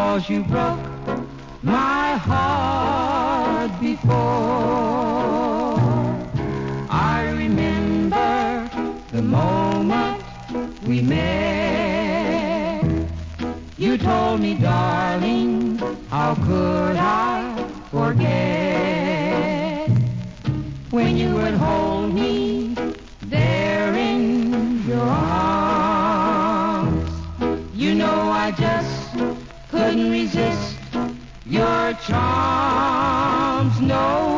'cause you broke my heart before. I remember the moment we met. You told me, darling, how could I forget? When you would hold me there in your arms, you know I just couldn't resist your charms. No